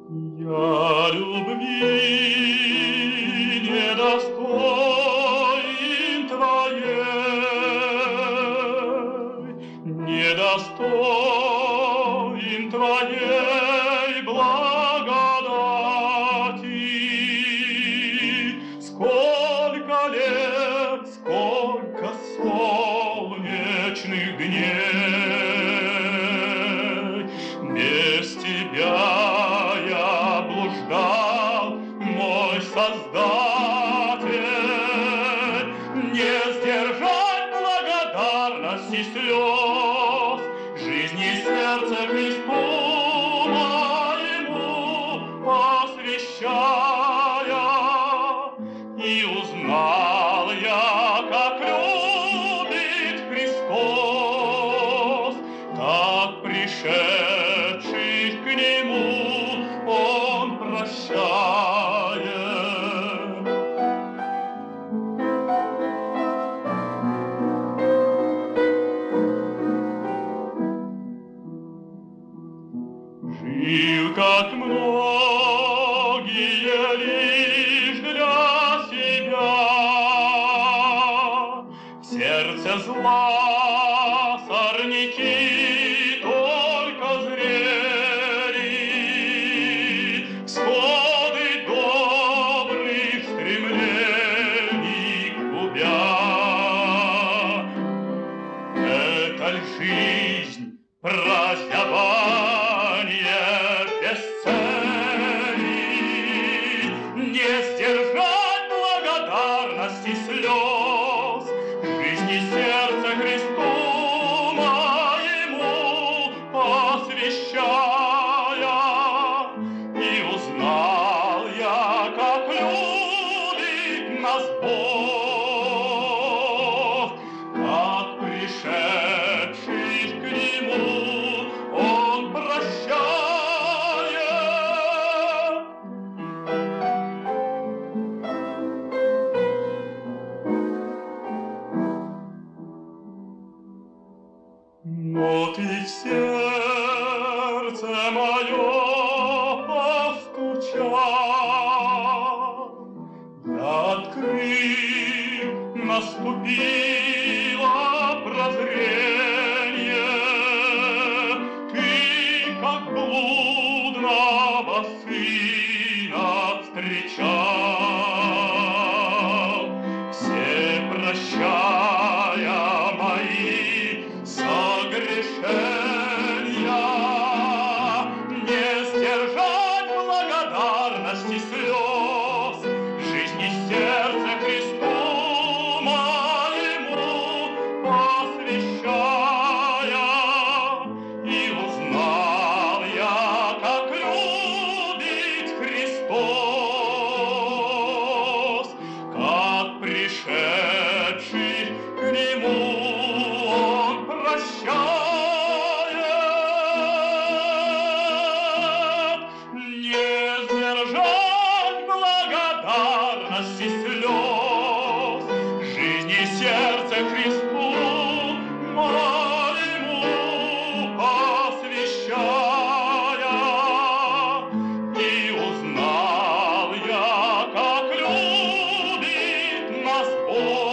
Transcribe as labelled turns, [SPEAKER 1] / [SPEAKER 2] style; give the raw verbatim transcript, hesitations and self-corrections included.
[SPEAKER 1] Я любви недостоин Твоей, недостоин Твоей благодати. Сколько лет, сколько солнечных дней без Тебя я блуждал, мой Создатель, не сдержать благодарности слез, жизни сердца Христу моему посвящая. И узнал я, как любит Христос, так пришедших к Нему Он прощает. Жил, как многие, лишь для себя, в сердце зла сорняки только зрели, всходы добрых стремлений губя. Это ль жизнь, празднование без цели, не сдержать благодарности слез, жизни сердца Христу моему посвящая. И узнал я, как любит нас Бог, как пришедших к Нему Он прощает. Но Ты в сердце мое постучал, я открыл, наступило прозрение. Ты, как блудного сына, встречал, все прощая мои согрешения, не сдержать благодарности слез, жизни сердца Христу моему посвящая. И узнал я, как любит Христос, как пришедший к Нему Он прощает. Не сдержать благодарности слез, жизни сердца Христу моему посвящая. И узнал я, как любит нас Бог.